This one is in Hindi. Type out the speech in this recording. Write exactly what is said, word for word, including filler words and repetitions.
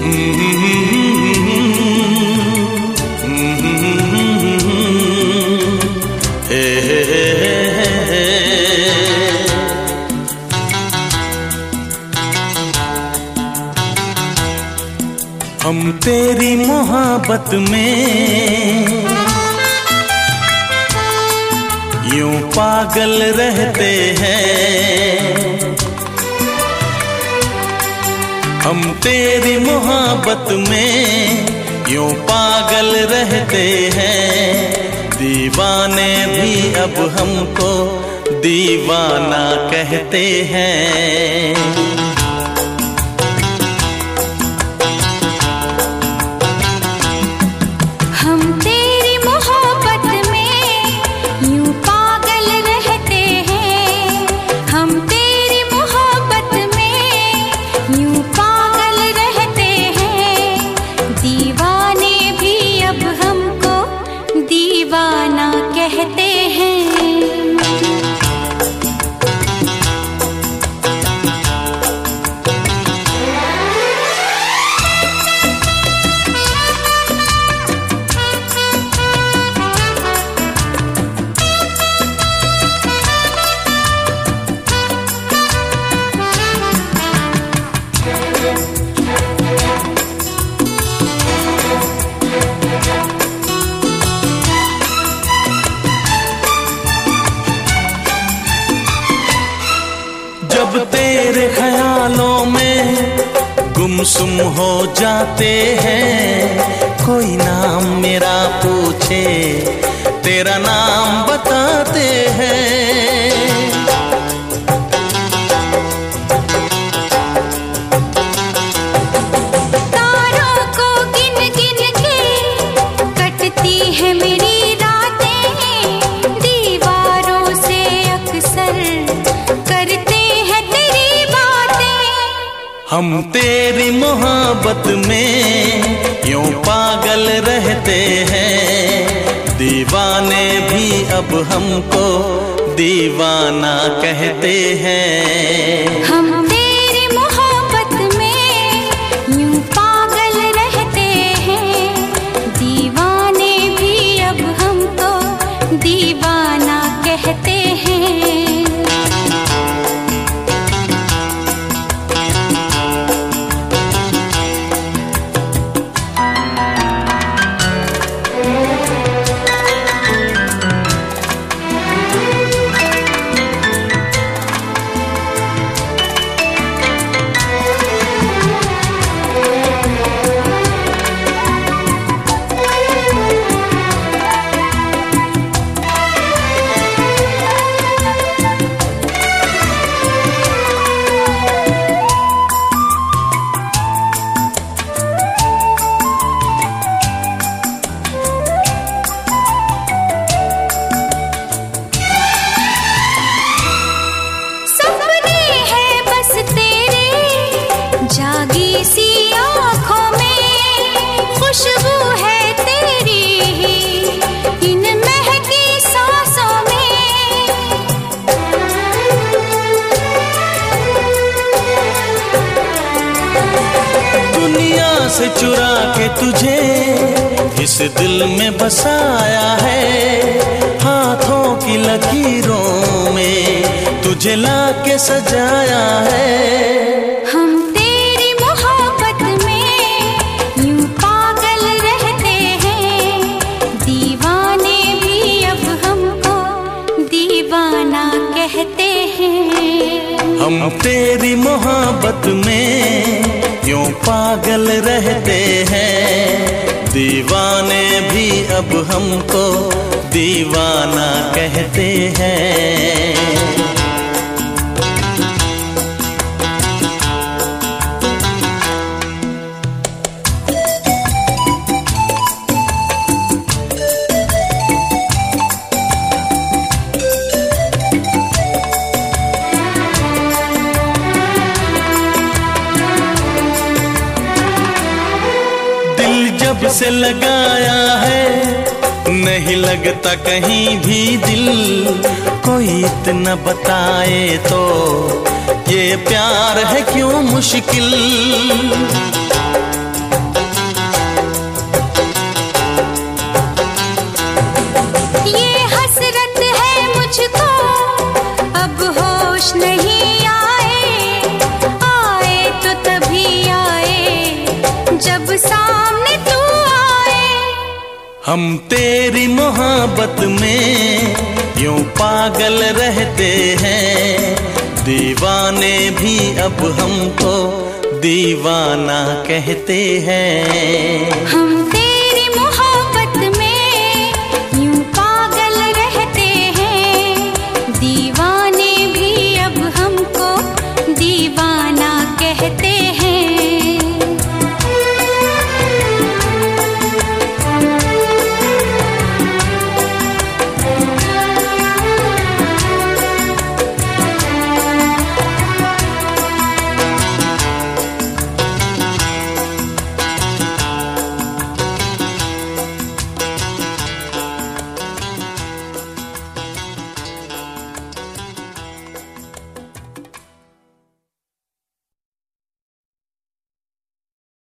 हम तेरी मोहब्बत में यूं पागल रहते हैं। हम तेरी मोहब्बत में यूं पागल रहते हैं। दीवाने भी अब हमको दीवाना कहते हैं। कहते हैं जब तेरे ख्यालों में गुमसुम हो जाते हैं। कोई नाम मेरा पूछे तेरा नाम बताते हैं। तारों को गिन गिन के कटती है मेरी रातें। दीवारों से अक्सर करते हम तेरी मोहब्बत में यूं पागल रहते हैं। दीवाने भी अब हमको दीवाना कहते हैं। हम तेरी मोहब्बत में यूं पागल रहते हैं। दीवाने भी अब हमको दीवाना कहते हैं। जागी सी आँखों में खुशबू है तेरी ही इन महकी सांसों में। दुनिया से चुरा के तुझे इस दिल में बसाया है। हाथों की लकीरों में तुझे लाके सजाया है। कहते हैं हम तेरी मोहब्बत में यूं पागल रहते हैं। दीवाने भी अब हमको दीवाना कहते हैं। जब से लगाया है नहीं लगता कहीं भी दिल। कोई इतना बताए तो ये प्यार है क्यों मुश्किल। जब सामने तू आए। हम तेरी मोहब्बत में यूं पागल रहते हैं, दीवाने भी अब हमको दीवाना कहते हैं। हम